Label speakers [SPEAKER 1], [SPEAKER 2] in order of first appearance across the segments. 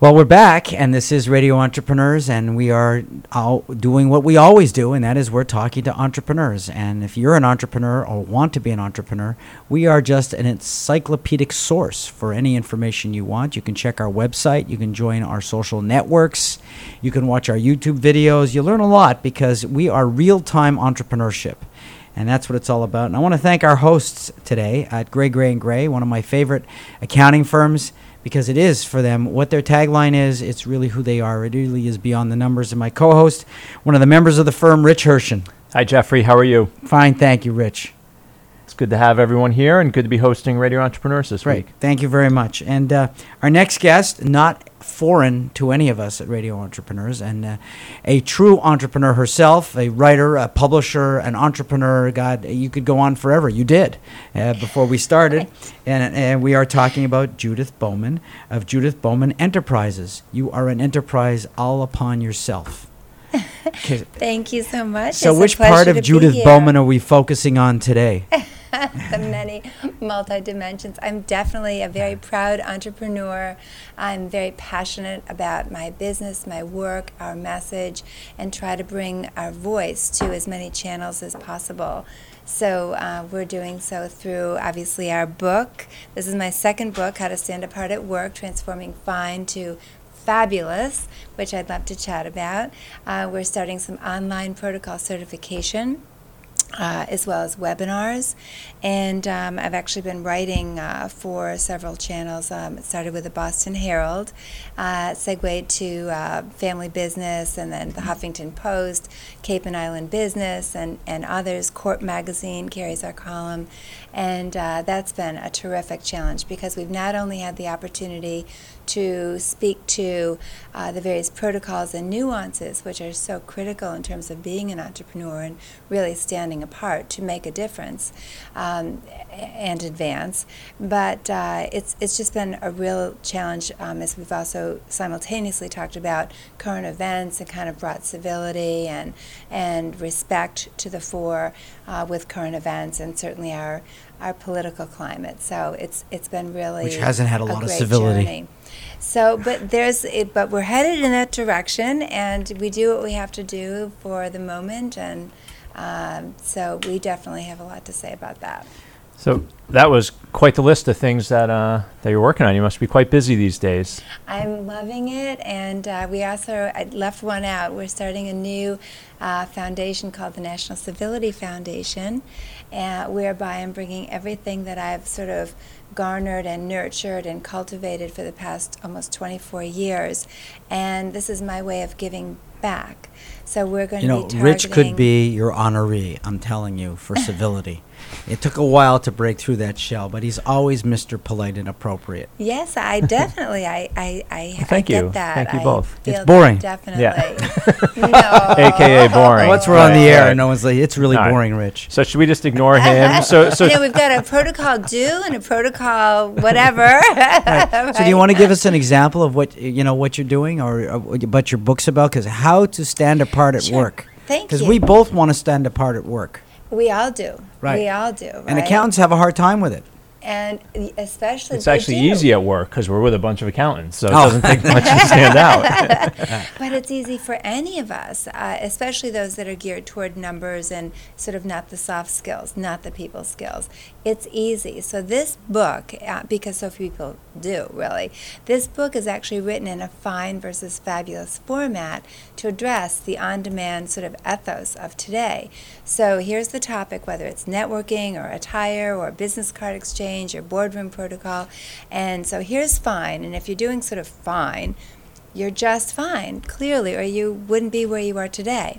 [SPEAKER 1] Well, we're back, and this is Radio Entrepreneurs, and we are doing what we always do, and that is we're talking to entrepreneurs. And if you're an entrepreneur or want to be an entrepreneur, we are just an encyclopedic source for any information you want. You can check our website. You can join our social networks. You can watch our YouTube videos. You learn a lot because we are real-time entrepreneurship. And that's what it's all about. And I want to thank our hosts today at Gray Gray, one of my favorite accounting firms, because it is for them what their tagline is. It's really who they are. It really is beyond the numbers. And my co-host, one of the members of the firm, Rich Hershen.
[SPEAKER 2] Hi, Jeffrey. How are you?
[SPEAKER 1] Fine, thank you, Rich.
[SPEAKER 2] It's good to have everyone here and good to be hosting Radio Entrepreneurs this week.
[SPEAKER 1] Thank you very much. And our next guest, not foreign to any of us at Radio Entrepreneurs, and a true entrepreneur herself, a writer, a publisher, an entrepreneur. God, you could go on forever. You did before we started. And we are talking about Judith Bowman of Judith Bowman Enterprises. You are an enterprise all upon yourself.
[SPEAKER 3] Thank you so much.
[SPEAKER 1] So which part of Judith Bowman are we focusing on today?
[SPEAKER 3] The many multi-dimensions. I'm definitely a very proud entrepreneur. I'm very passionate about my business, my work, our message, and try to bring our voice to as many channels as possible. So we're doing so through, obviously, our book. This is my second book, How to Stand Apart at Work, Transforming Fine to Fabulous, which I'd love to chat about. We're starting some online protocol certification, as well as webinars. And I've actually been writing for several channels. It started with the Boston Herald, segued to Family Business, and then the Huffington Post, Cape and Island Business, and others. Court Magazine carries our column. And that's been a terrific challenge because we've not only had the opportunity to speak to the various protocols and nuances, which are so critical in terms of being an entrepreneur and really standing apart to make a difference and advance. But it's just been a real challenge as we've also simultaneously talked about current events and kind of brought civility and respect to the fore with current events and certainly our political climate. So it's been really
[SPEAKER 1] which hasn't had a lot of
[SPEAKER 3] great
[SPEAKER 1] civility.
[SPEAKER 3] Journey. So, but we're headed in that direction, and we do what we have to do for the moment, and so we definitely have a lot to say about that.
[SPEAKER 2] So that was quite the list of things that you're working on. You must be quite busy these days. I'm
[SPEAKER 3] loving it, and I left one out. We're starting a new foundation called the National Civility Foundation, whereby I'm bringing everything that I've sort of garnered and nurtured and cultivated for the past almost 24 years, and this is my way of giving back. So we're going to be targeting...
[SPEAKER 1] Rich could be your honoree, I'm telling you, for civility. It took a while to break through that shell, but he's always Mr. Polite and Appropriate.
[SPEAKER 3] Yes, I definitely, I
[SPEAKER 2] Thank you.
[SPEAKER 3] get that.
[SPEAKER 2] Thank you both.
[SPEAKER 1] It's boring.
[SPEAKER 3] Definitely.
[SPEAKER 2] Yeah.
[SPEAKER 3] No.
[SPEAKER 2] AKA boring.
[SPEAKER 1] Once we're on the air,
[SPEAKER 2] Right.
[SPEAKER 1] no one's like, it's really
[SPEAKER 2] All right.
[SPEAKER 1] boring, Rich.
[SPEAKER 2] So should we just ignore him? So
[SPEAKER 3] We've got a protocol do and a protocol whatever.
[SPEAKER 1] Right. So do you want to give us an example of what you're doing or what your book's about? Because how to stand apart at
[SPEAKER 3] Sure.
[SPEAKER 1] work.
[SPEAKER 3] Thank you.
[SPEAKER 1] Because we both want to stand apart at work.
[SPEAKER 3] We all do.
[SPEAKER 1] Right.
[SPEAKER 3] We all do. Right?
[SPEAKER 1] And accountants have a hard time with it.
[SPEAKER 3] And especially
[SPEAKER 2] it's
[SPEAKER 3] they
[SPEAKER 2] actually
[SPEAKER 3] do.
[SPEAKER 2] easy at work because we're with a bunch of accountants, so it doesn't take much to stand out.
[SPEAKER 3] But it's easy for any of us, especially those that are geared toward numbers and sort of not the soft skills, not the people skills. It's easy. So this book, because so few people do, really, this book is actually written in a fine versus fabulous format to address the on-demand sort of ethos of today. So here's the topic, whether it's networking or attire or business card exchange or boardroom protocol. And so here's fine. And if you're doing sort of fine, you're just fine, clearly, or you wouldn't be where you are today.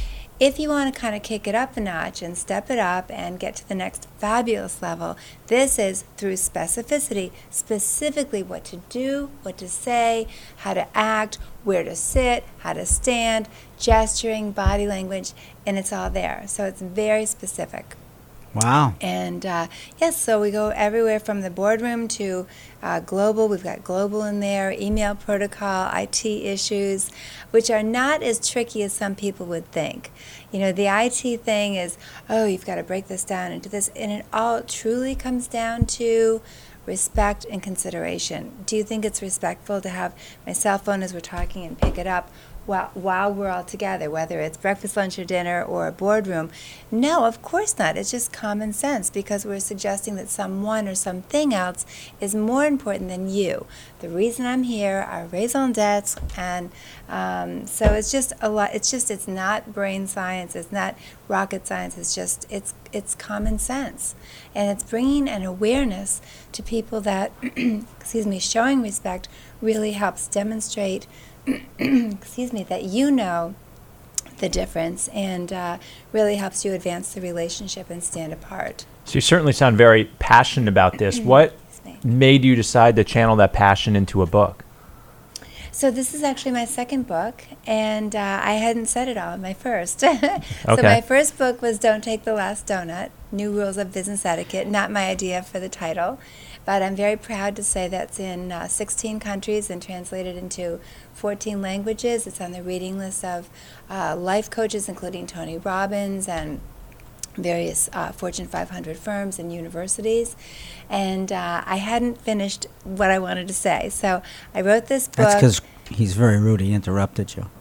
[SPEAKER 3] If you want to kind of kick it up a notch and step it up and get to the next fabulous level, this is through specificity, specifically what to do, what to say, how to act, where to sit, how to stand, gesturing, body language, and it's all there. So it's very specific.
[SPEAKER 1] Wow.
[SPEAKER 3] And yes, so we go everywhere from the boardroom to global. We've got global in there, email protocol, IT issues, which are not as tricky as some people would think. You know, the IT thing is, oh, you've got to break this down into this, and it all truly comes down to respect and consideration. Do you think it's respectful to have my cell phone as we're talking and pick it up while we're all together, whether it's breakfast, lunch, or dinner, or a boardroom? No, of course not. It's just common sense, because we're suggesting that someone or something else is more important than you. The reason I'm here, our raison d'etre, and so it's just a lot. It's not brain science. It's not rocket science. It's common sense, and it's bringing an awareness to people that, showing respect really helps demonstrate that you know the difference, and really helps you advance the relationship and stand apart.
[SPEAKER 2] So you certainly sound very passionate about this. What made you decide to channel that passion into a book?
[SPEAKER 3] So this is actually my second book, and I hadn't said it all in my first.
[SPEAKER 2] Okay.
[SPEAKER 3] So my first book was Don't Take the Last Donut, New Rules of Business Etiquette. Not my idea for the title, but I'm very proud to say that's in 16 countries and translated into 14 languages. It's on the reading list of life coaches, including Tony Robbins and various Fortune 500 firms and universities. And I hadn't finished what I wanted to say. So I wrote this book.
[SPEAKER 1] That's because he's very rude. He interrupted you.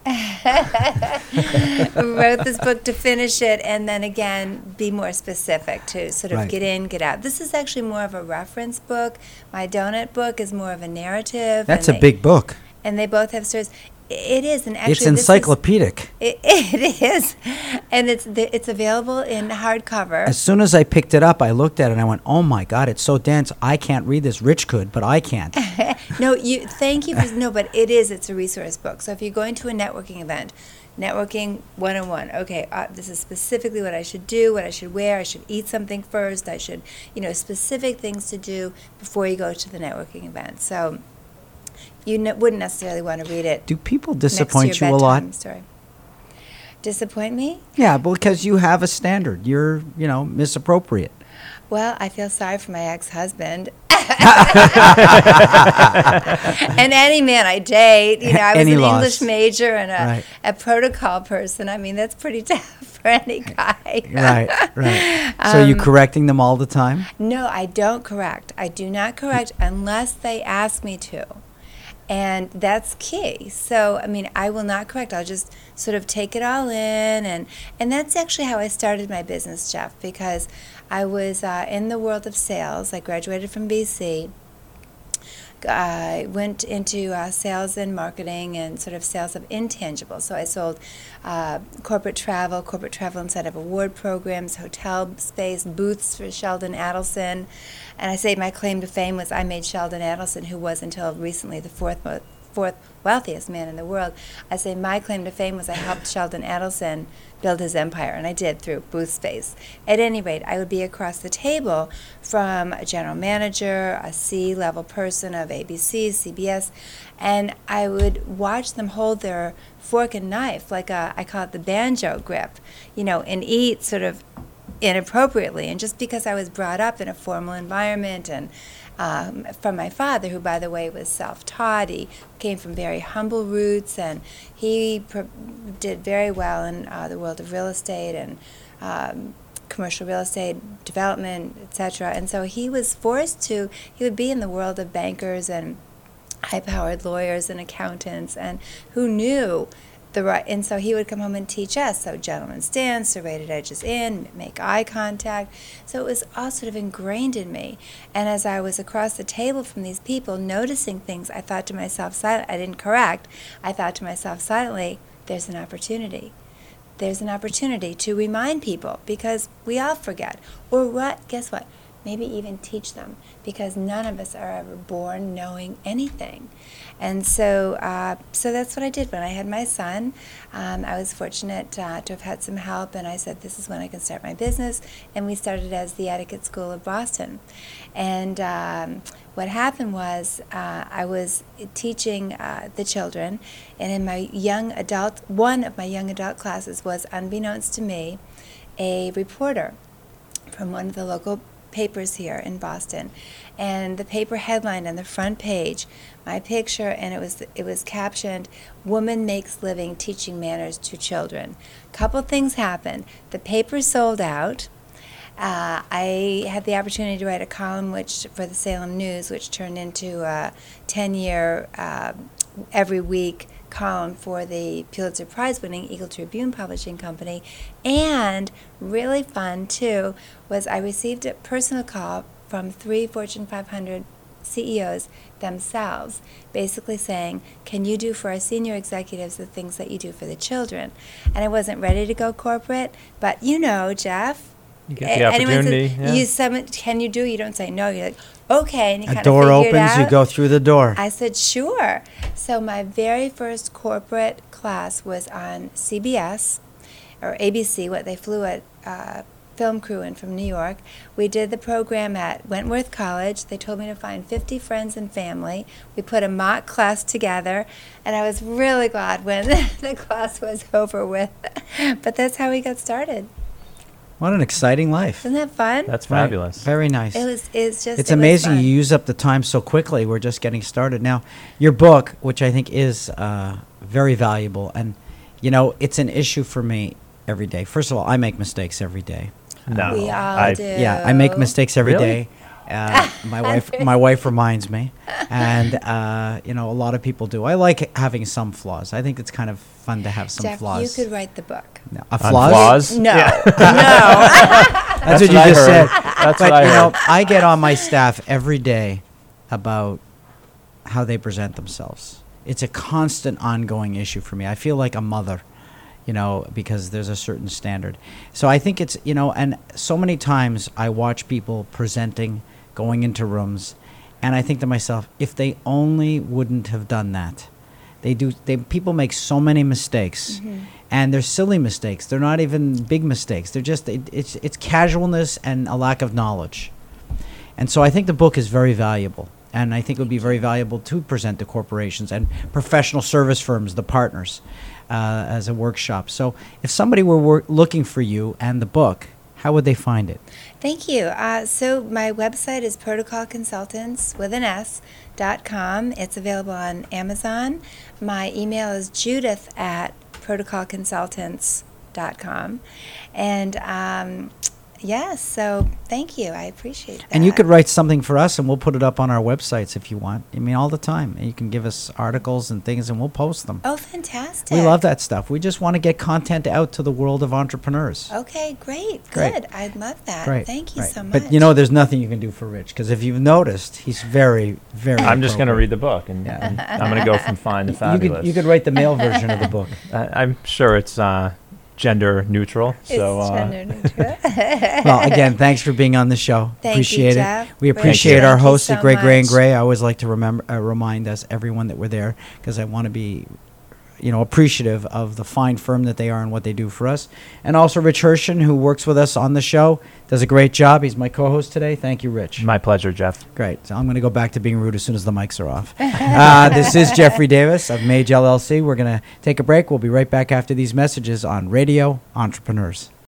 [SPEAKER 3] Wrote this book to finish it, and then again be more specific, to sort of get in, get out. This is actually more of a reference book. My donut book is more of a narrative.
[SPEAKER 1] That's a big book.
[SPEAKER 3] And they both have stories. It is, and actually
[SPEAKER 1] it's encyclopedic.
[SPEAKER 3] It is, and it's available in hardcover.
[SPEAKER 1] As soon as I picked it up, I looked at it and I went, "Oh my God, it's so dense. I can't read this. Rich could, but I can't."
[SPEAKER 3] No, thank you for but it is. It's a resource book. So if you're going to a networking event, networking 101. Okay, this is specifically what I should do, what I should wear. I should eat something first. I should, specific things to do before you go to the networking event. So you wouldn't necessarily want to read it.
[SPEAKER 1] Do people disappoint you a lot?
[SPEAKER 3] Story. Disappoint me?
[SPEAKER 1] Yeah, because you have a standard. You're, misappropriate.
[SPEAKER 3] Well, I feel sorry for my ex-husband. And any man I date. I was an English major and a protocol person. I mean, that's pretty tough for any guy.
[SPEAKER 1] Right. So you correcting them all the time?
[SPEAKER 3] No, I don't correct. I do not correct unless they ask me to. And that's key. So, I will not correct. I'll just sort of take it all in. And that's actually how I started my business, Jeff, because I was in the world of sales. I graduated from BC. I went into sales and marketing and sort of sales of intangibles. So I sold corporate travel inside of award programs, hotel space, booths for Sheldon Adelson. And I say my claim to fame was I made Sheldon Adelson, who was until recently the fourth wealthiest man in the world. I say my claim to fame was I helped Sheldon Adelson build his empire, and I did through booth space. At any rate, I would be across the table from a general manager, a C-level person of ABC, CBS, and I would watch them hold their fork and knife, like I call it the banjo grip, and eat sort of inappropriately. And just because I was brought up in a formal environment and from my father, who, by the way, was self-taught. He came from very humble roots, and he did very well in the world of real estate and commercial real estate development, etc. And so he was he would be in the world of bankers and high-powered lawyers and accountants, and who knew and so he would come home and teach us. So gentleman's stance, serrated edges in, make eye contact. So it was all sort of ingrained in me. And as I was across the table from these people, noticing things, I thought to myself silently, I didn't correct, I thought to myself silently, there's an opportunity. There's an opportunity to remind people, because we all forget. Or guess what? Maybe even teach them, because none of us are ever born knowing anything. And so that's what I did when I had my son. I was fortunate to have had some help, and I said, this is when I can start my business. And we started as the Etiquette School of Boston. And what happened was I was teaching the children, and in one of my young adult classes was, unbeknownst to me, a reporter from one of the local papers here in Boston, and the paper headlined on the front page my picture, and it was captioned, "Woman Makes Living Teaching Manners to Children." Couple things happened. The paper sold out. I had the opportunity to write a column for the Salem News, which turned into a 10-year every week column for the Pulitzer Prize-winning Eagle Tribune Publishing Company. And really fun, too, was I received a personal call from 3 Fortune 500 CEOs themselves, basically saying, can you do for our senior executives the things that you do for the children? And I wasn't ready to go corporate, but Jeff,
[SPEAKER 2] you get the opportunity.
[SPEAKER 3] Can you do? You don't say no. You're like, okay, and you kind of
[SPEAKER 1] door
[SPEAKER 3] figure it
[SPEAKER 1] opens,
[SPEAKER 3] out.
[SPEAKER 1] you go through the door.
[SPEAKER 3] I said, sure. So my very first corporate class was on CBS, or ABC, what they flew a film crew in from New York. We did the program at Wentworth College. They told me to find 50 friends and family. We put a mock class together, and I was really glad when the class was over with. But that's how we got started.
[SPEAKER 1] What an exciting life.
[SPEAKER 3] Isn't that fun?
[SPEAKER 2] That's fabulous.
[SPEAKER 1] Right. Very nice.
[SPEAKER 3] It's
[SPEAKER 1] amazing you use up the time so quickly. We're just getting started. Now, your book, which I think is very valuable, and, it's an issue for me every day. First of all, I make mistakes every day.
[SPEAKER 2] No.
[SPEAKER 3] We all do.
[SPEAKER 1] Yeah, I make mistakes every
[SPEAKER 2] Really?
[SPEAKER 1] day. My wife reminds me, and a lot of people do. I like having some flaws. I think it's kind of fun to have some
[SPEAKER 3] Jeff,
[SPEAKER 1] flaws.
[SPEAKER 3] you could write the book.
[SPEAKER 1] No,
[SPEAKER 2] On
[SPEAKER 1] flaws?
[SPEAKER 2] flaws?
[SPEAKER 3] No,
[SPEAKER 2] Yeah.
[SPEAKER 3] no.
[SPEAKER 1] That's what you
[SPEAKER 2] I
[SPEAKER 1] just
[SPEAKER 2] heard.
[SPEAKER 1] said.
[SPEAKER 2] That's
[SPEAKER 1] But
[SPEAKER 2] what I heard.
[SPEAKER 1] I get on my staff every day about how they present themselves. It's a constant, ongoing issue for me. I feel like a mother, because there's a certain standard. So I think it's, and so many times I watch people presenting, going into rooms, and I think to myself, if they only wouldn't have done that. People make so many mistakes, and they're silly mistakes. They're not even big mistakes. They're just, it's casualness and a lack of knowledge. And so I think the book is very valuable. And I think it would be very valuable to present to corporations and professional service firms, the partners, as a workshop. So if somebody were looking for you and the book, how would they find it?
[SPEAKER 3] Thank you. So my website is protocolconsultants.com. It's available on Amazon. My email is judith@protocolconsultants.com. And yes, so thank you. I appreciate that.
[SPEAKER 1] And you could write something for us, and we'll put it up on our websites if you want. All the time. And you can give us articles and things, and we'll post them.
[SPEAKER 3] Oh, fantastic.
[SPEAKER 1] We love that stuff. We just want to get content out to the world of entrepreneurs.
[SPEAKER 3] Okay, great.
[SPEAKER 1] Great.
[SPEAKER 3] Good. I'd love that.
[SPEAKER 1] Great.
[SPEAKER 3] Thank you
[SPEAKER 1] Right.
[SPEAKER 3] so much.
[SPEAKER 1] But, there's nothing you can do for Rich, because if you've noticed, he's very, very
[SPEAKER 2] I'm just going to
[SPEAKER 1] appropriate.
[SPEAKER 2] read the book, and,
[SPEAKER 1] Yeah.
[SPEAKER 2] and I'm going to go from fine to fabulous.
[SPEAKER 1] You could write the male version of the book.
[SPEAKER 2] I'm sure it's gender neutral.
[SPEAKER 3] It's gender neutral.
[SPEAKER 1] Well, again, thanks for being on the show.
[SPEAKER 3] Thank
[SPEAKER 1] appreciate
[SPEAKER 3] you,
[SPEAKER 1] it.
[SPEAKER 3] Jeff.
[SPEAKER 1] We
[SPEAKER 3] Thank
[SPEAKER 1] appreciate
[SPEAKER 3] you.
[SPEAKER 1] our
[SPEAKER 3] Thank you
[SPEAKER 1] hosts
[SPEAKER 3] so
[SPEAKER 1] at Grey Gray and
[SPEAKER 3] much.
[SPEAKER 1] Gray. I always like to remind us, everyone, that we're there, because I want to be, appreciative of the fine firm that they are and what they do for us. And also Rich Hershen, who works with us on the show, does a great job. He's my co-host today. Thank you, Rich.
[SPEAKER 2] My pleasure, Jeff.
[SPEAKER 1] Great. So I'm going to go back to being rude as soon as the mics are off. This is Jeffrey Davis of Mage LLC. We're going to take a break. We'll be right back after these messages on Radio Entrepreneurs.